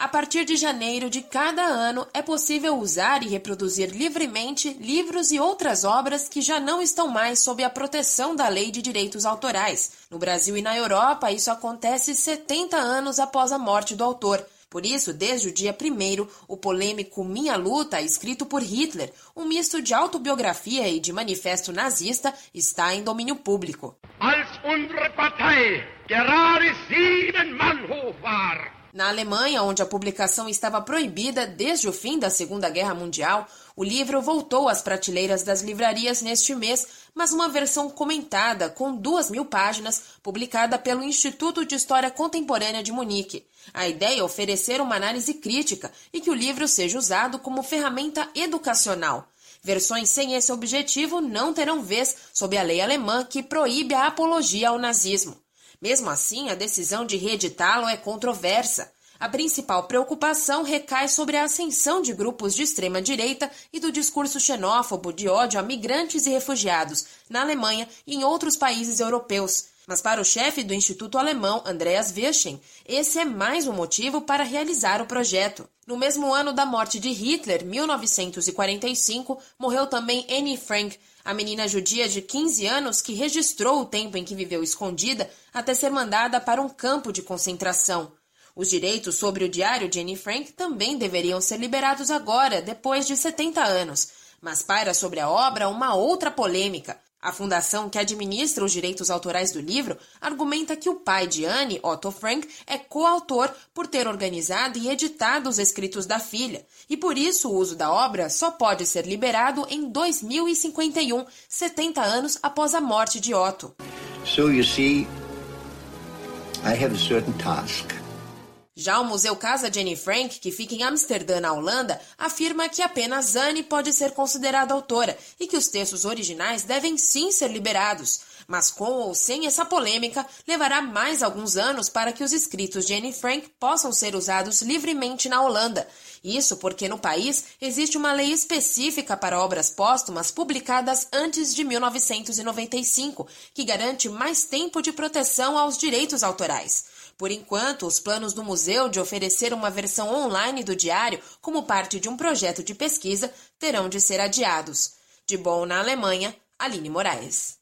A partir de janeiro de cada ano, é possível usar e reproduzir livremente livros e outras obras que já não estão mais sob a proteção da Lei de Direitos Autorais. No Brasil e na Europa, isso acontece 70 anos após a morte do autor. Por isso, desde o dia 1º, o polêmico Minha Luta, escrito por Hitler, um misto de autobiografia e de manifesto nazista, está em domínio público. Als unsere Partei gerade 7 Mann hoch war. Na Alemanha, onde a publicação estava proibida desde o fim da Segunda Guerra Mundial, o livro voltou às prateleiras das livrarias neste mês, mas uma versão comentada, com 2.000 páginas, publicada pelo Instituto de História Contemporânea de Munique. A ideia é oferecer uma análise crítica e que o livro seja usado como ferramenta educacional. Versões sem esse objetivo não terão vez sob a lei alemã que proíbe a apologia ao nazismo. Mesmo assim, a decisão de reeditá-lo é controversa. A principal preocupação recai sobre a ascensão de grupos de extrema-direita e do discurso xenófobo de ódio a migrantes e refugiados na Alemanha e em outros países europeus. Mas para o chefe do Instituto Alemão, Andreas Wirschen, esse é mais um motivo para realizar o projeto. No mesmo ano da morte de Hitler, 1945, morreu também Anne Frank, a menina judia de 15 anos que registrou o tempo em que viveu escondida até ser mandada para um campo de concentração. Os direitos sobre o diário de Anne Frank também deveriam ser liberados agora, depois de 70 anos. Mas paira sobre a obra uma outra polêmica. A fundação que administra os direitos autorais do livro argumenta que o pai de Anne, Otto Frank, é coautor por ter organizado e editado os escritos da filha, e por isso o uso da obra só pode ser liberado em 2051, 70 anos após a morte de Otto. So you see, I have a certain task. Já o Museu Casa de Anne Frank, que fica em Amsterdã, na Holanda, afirma que apenas Anne pode ser considerada autora e que os textos originais devem sim ser liberados. Mas com ou sem essa polêmica, levará mais alguns anos para que os escritos de Anne Frank possam ser usados livremente na Holanda. Isso porque no país existe uma lei específica para obras póstumas publicadas antes de 1995, que garante mais tempo de proteção aos direitos autorais. Por enquanto, os planos do museu de oferecer uma versão online do diário como parte de um projeto de pesquisa terão de ser adiados. De Bonn, na Alemanha, Aline Moraes.